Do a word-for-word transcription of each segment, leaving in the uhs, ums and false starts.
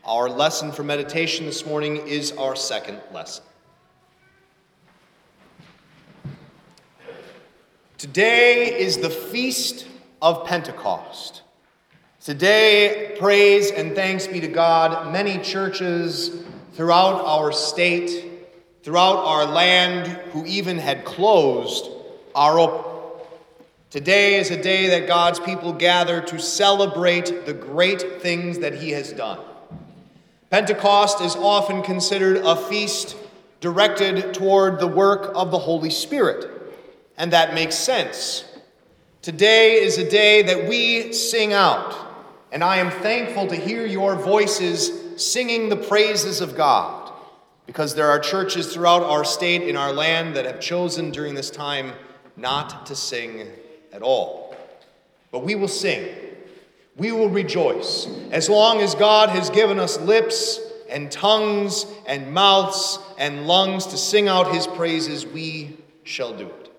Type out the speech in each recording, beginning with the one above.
Our lesson for meditation this morning is our second lesson. Today is the Feast of Pentecost. Today, praise and thanks be to God, many churches throughout our state, throughout our land, who even had closed, are open. Today is a day that God's people gather to celebrate the great things that he has done. Pentecost is often considered a feast directed toward the work of the Holy Spirit, and that makes sense. Today is a day that we sing out, and I am thankful to hear your voices singing the praises of God, because there are churches throughout our state, in our land, that have chosen during this time not to sing at all. But we will sing. We will rejoice. As long as God has given us lips and tongues and mouths and lungs to sing out his praises, we shall do it.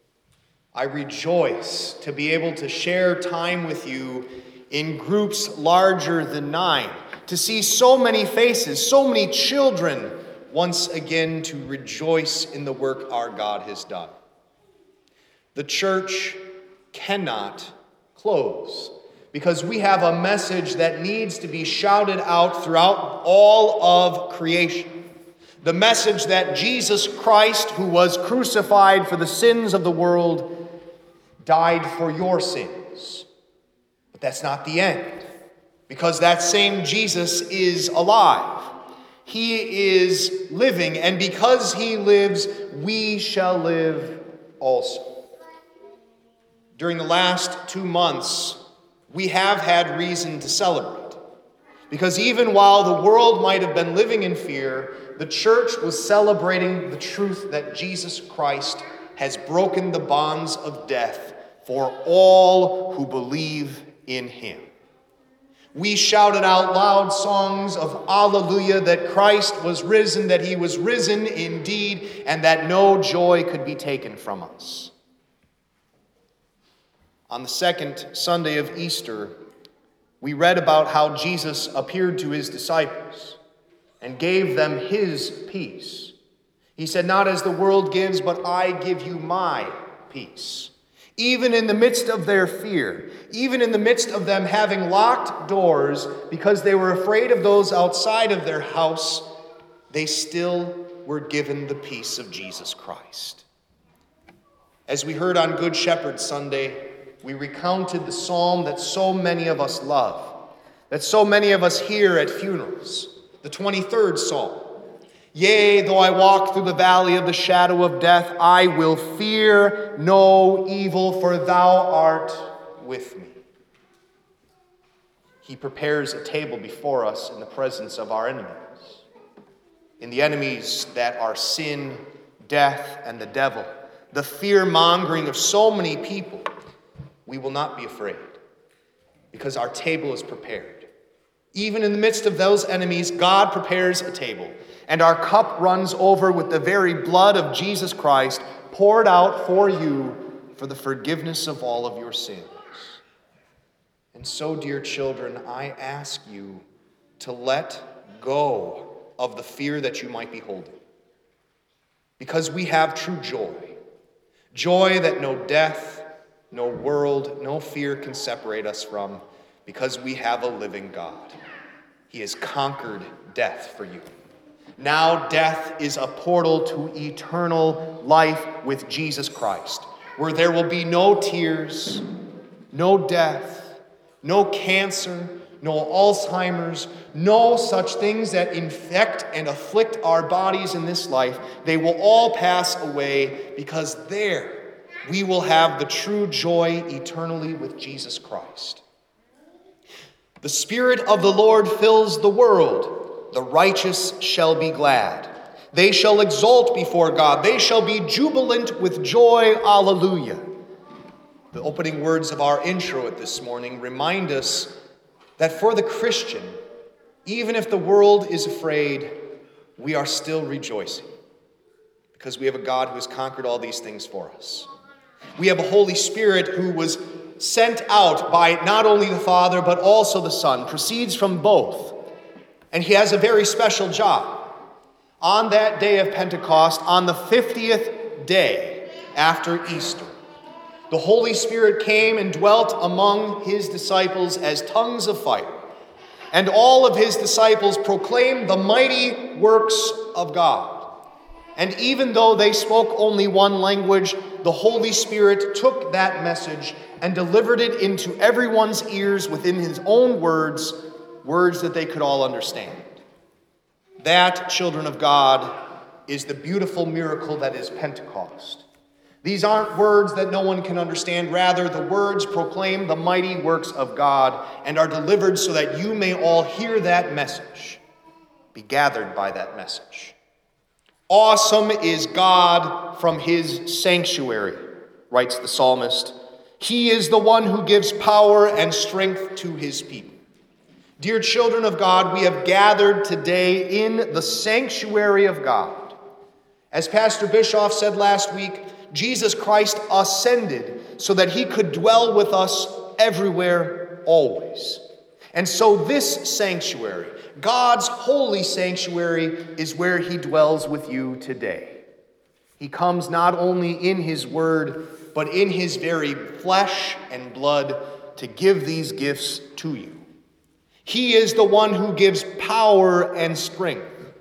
I rejoice to be able to share time with you in groups larger than nine, to see so many faces, so many children, once again to rejoice in the work our God has done. The church cannot close because we have a message that needs to be shouted out throughout all of creation. The message that Jesus Christ, who was crucified for the sins of the world, died for your sins. But that's not the end, because that same Jesus is alive. He is living, and because he lives, we shall live also. During the last two months, we have had reason to celebrate, because even while the world might have been living in fear, the church was celebrating the truth that Jesus Christ has broken the bonds of death for all who believe in him. We shouted out loud songs of Alleluia, that Christ was risen, that he was risen indeed, and that no joy could be taken from us. On the second Sunday of Easter, we read about how Jesus appeared to his disciples and gave them his peace. He said, "Not as the world gives, but I give you my peace." Even in the midst of their fear, even in the midst of them having locked doors because they were afraid of those outside of their house, they still were given the peace of Jesus Christ. As we heard on Good Shepherd Sunday, we recounted the psalm that so many of us love, that so many of us hear at funerals, the twenty-third Psalm. "Yea, though I walk through the valley of the shadow of death, I will fear no evil, for thou art with me." He prepares a table before us in the presence of our enemies, in the enemies that are sin, death, and the devil, the fear-mongering of so many people. We will not be afraid, because our table is prepared. Even in the midst of those enemies, God prepares a table, and our cup runs over with the very blood of Jesus Christ poured out for you for the forgiveness of all of your sins. And so, dear children, I ask you to let go of the fear that you might be holding, because we have true joy, joy that no death, no world, no fear can separate us from, because we have a living God. He has conquered death for you. Now death is a portal to eternal life with Jesus Christ, where there will be no tears, no death, no cancer, no Alzheimer's, no such things that infect and afflict our bodies in this life. They will all pass away, because there we will have the true joy eternally with Jesus Christ. The Spirit of the Lord fills the world. The righteous shall be glad. They shall exult before God. They shall be jubilant with joy. Alleluia. The opening words of our intro at this morning remind us that for the Christian, even if the world is afraid, we are still rejoicing, because we have a God who has conquered all these things for us. We have a Holy Spirit who was sent out by not only the Father, but also the Son, proceeds from both. And he has a very special job. On that day of Pentecost, on the fiftieth day after Easter, the Holy Spirit came and dwelt among his disciples as tongues of fire. And all of his disciples proclaimed the mighty works of God. And even though they spoke only one language, the Holy Spirit took that message and delivered it into everyone's ears within his own words, words that they could all understand. That, children of God, is the beautiful miracle that is Pentecost. These aren't words that no one can understand. Rather, the words proclaim the mighty works of God and are delivered so that you may all hear that message, be gathered by that message. Awesome is God from his sanctuary, writes the psalmist. He is the one who gives power and strength to his people. Dear children of God, we have gathered today in the sanctuary of God. As Pastor Bischoff said last week, Jesus Christ ascended so that he could dwell with us everywhere, always. And so this sanctuary, God's holy sanctuary, is where he dwells with you today. He comes not only in his word, but in his very flesh and blood to give these gifts to you. He is the one who gives power and strength.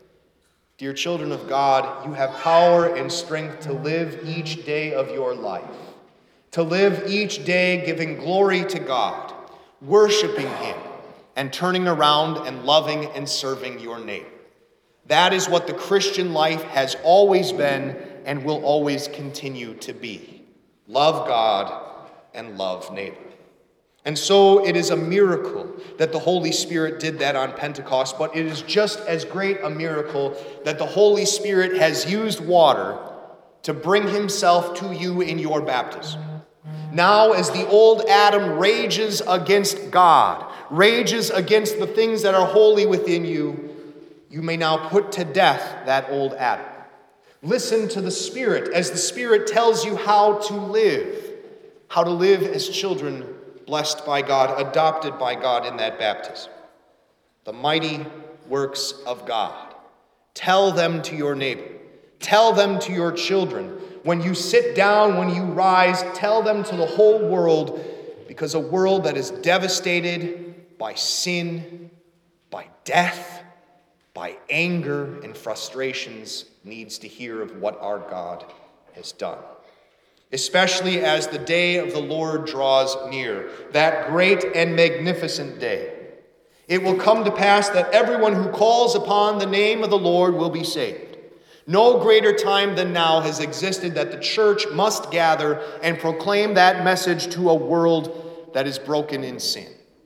Dear children of God, you have power and strength to live each day of your life, to live each day giving glory to God, worshiping him, and turning around and loving and serving your neighbor. That is what the Christian life has always been and will always continue to be. Love God and love neighbor. And so it is a miracle that the Holy Spirit did that on Pentecost, but it is just as great a miracle that the Holy Spirit has used water to bring himself to you in your baptism. Now, as the old Adam rages against God, rages against the things that are holy within you, you may now put to death that old Adam. Listen to the Spirit as the Spirit tells you how to live, how to live as children blessed by God, adopted by God in that baptism. The mighty works of God. Tell them to your neighbor. Tell them to your children. When you sit down, when you rise, tell them to the whole world, because a world that is devastated by sin, by death, by anger and frustrations needs to hear of what our God has done. Especially as the day of the Lord draws near, that great and magnificent day. It will come to pass that everyone who calls upon the name of the Lord will be saved. No greater time than now has existed that the church must gather and proclaim that message to a world that is broken in sin.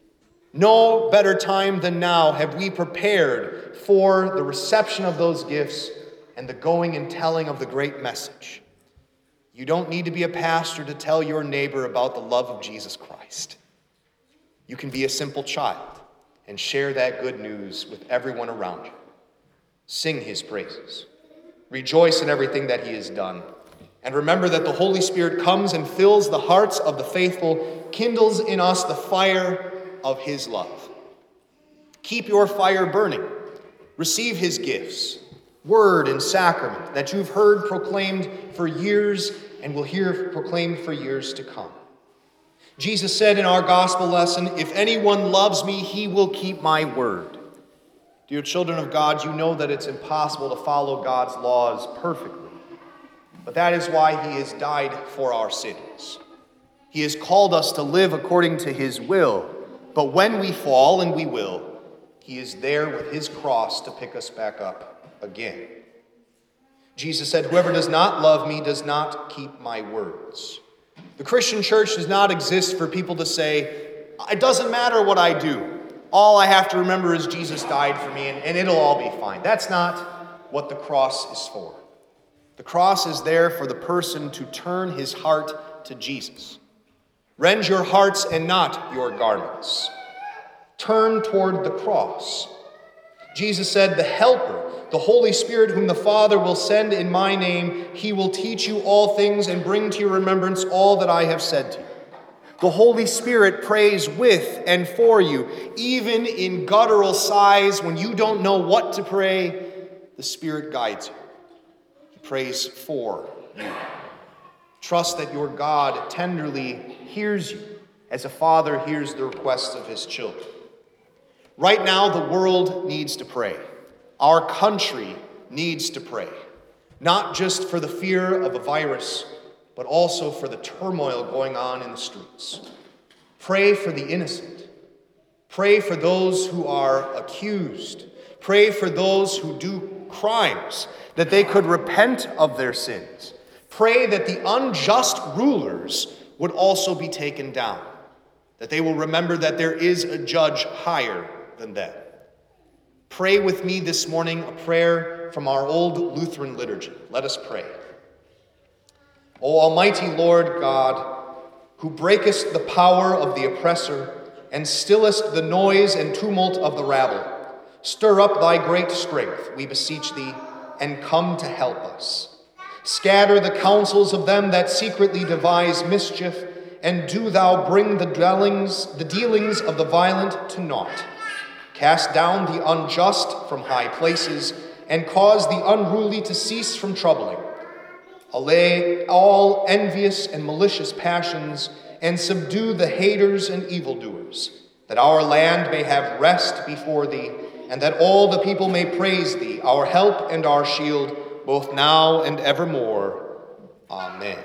No better time than now have we prepared for the reception of those gifts and the going and telling of the great message. You don't need to be a pastor to tell your neighbor about the love of Jesus Christ. You can be a simple child and share that good news with everyone around you. Sing his praises. Rejoice in everything that he has done. And remember that the Holy Spirit comes and fills the hearts of the faithful, kindles in us the fire of his love. Keep your fire burning. Receive his gifts, word and sacrament that you've heard proclaimed for years and will hear proclaimed for years to come. Jesus said in our gospel lesson, "If anyone loves me, he will keep my word." Dear children of God, you know that it's impossible to follow God's laws perfectly. But that is why he has died for our sins. He has called us to live according to his will. But when we fall, and we will, he is there with his cross to pick us back up again. Jesus said, "Whoever does not love me does not keep my words." The Christian church does not exist for people to say, "It doesn't matter what I do. All I have to remember is Jesus died for me and, and it'll all be fine." That's not what the cross is for. The cross is there for the person to turn his heart to Jesus. Rend your hearts and not your garments. Turn toward the cross. Jesus said, "The Helper, the Holy Spirit, whom the Father will send in my name, he will teach you all things and bring to your remembrance all that I have said to you." The Holy Spirit prays with and for you. Even in guttural sighs, when you don't know what to pray, the Spirit guides you. He prays for you. Trust that your God tenderly hears you as a father hears the requests of his children. Right now, the world needs to pray. Our country needs to pray, not just for the fear of a virus, but also for the turmoil going on in the streets. Pray for the innocent. Pray for those who are accused. Pray for those who do crimes, that they could repent of their sins. Pray that the unjust rulers would also be taken down, that they will remember that there is a judge higher than them. Pray with me this morning a prayer from our old Lutheran liturgy. Let us pray. O Almighty Lord God, who breakest the power of the oppressor and stillest the noise and tumult of the rabble, stir up thy great strength, we beseech thee, and come to help us. Scatter the counsels of them that secretly devise mischief, and do thou bring the dwellings, the dealings of the violent to naught. Cast down the unjust from high places, and cause the unruly to cease from troubling. Allay all envious and malicious passions, and subdue the haters and evildoers, that our land may have rest before thee, and that all the people may praise thee, our help and our shield, both now and evermore. Amen.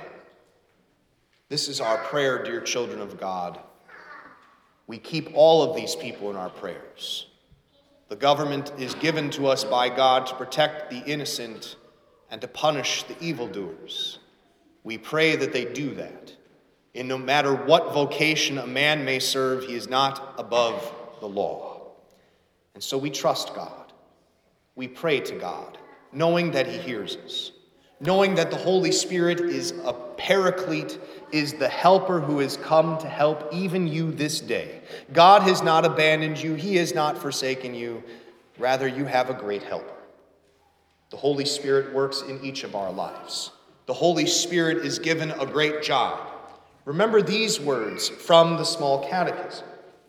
This is our prayer, dear children of God. We keep all of these people in our prayers. The government is given to us by God to protect the innocent and to punish the evildoers. We pray that they do that. In no matter what vocation a man may serve, he is not above the law. And so we trust God. We pray to God, knowing that he hears us, knowing that the Holy Spirit is a paraclete, is the helper who has come to help even you this day. God has not abandoned you. He has not forsaken you. Rather, you have a great helper. The Holy Spirit works in each of our lives. The Holy Spirit is given a great job. Remember these words from the Small Catechism.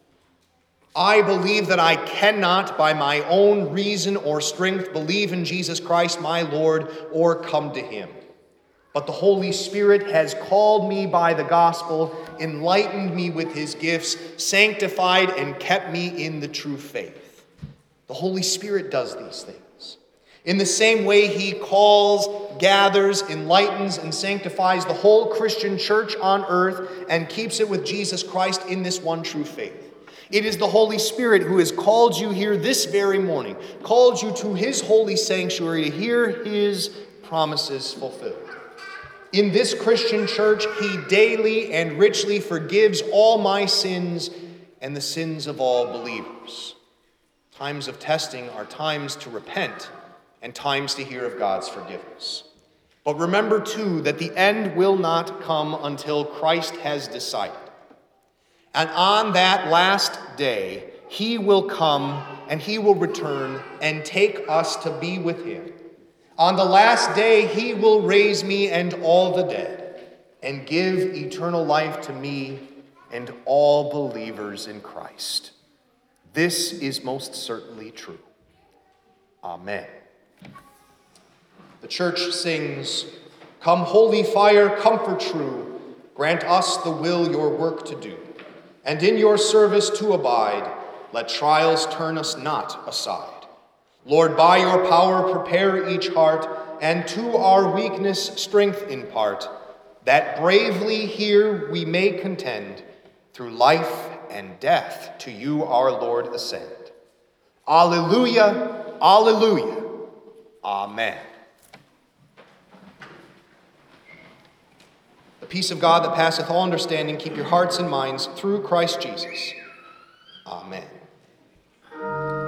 I believe that I cannot, by my own reason or strength, believe in Jesus Christ my Lord or come to him. But the Holy Spirit has called me by the gospel, enlightened me with his gifts, sanctified and kept me in the true faith. The Holy Spirit does these things. In the same way he calls, gathers, enlightens, and sanctifies the whole Christian church on earth and keeps it with Jesus Christ in this one true faith. It is the Holy Spirit who has called you here this very morning, called you to his holy sanctuary to hear his promises fulfilled. In this Christian church, he daily and richly forgives all my sins and the sins of all believers. Times of testing are times to repent and times to hear of God's forgiveness. But remember, too, that the end will not come until Christ has decided. And on that last day, he will come and he will return and take us to be with him. On the last day, he will raise me and all the dead and give eternal life to me and all believers in Christ. This is most certainly true. Amen. The church sings, "Come, holy fire, comfort true, grant us the will your work to do, and in your service to abide, let trials turn us not aside. Lord, by your power prepare each heart, and to our weakness strength impart, that bravely here we may contend, through life and death to you our Lord ascend. Alleluia, alleluia, amen." The peace of God that passeth all understanding, keep your hearts and minds through Christ Jesus. Amen.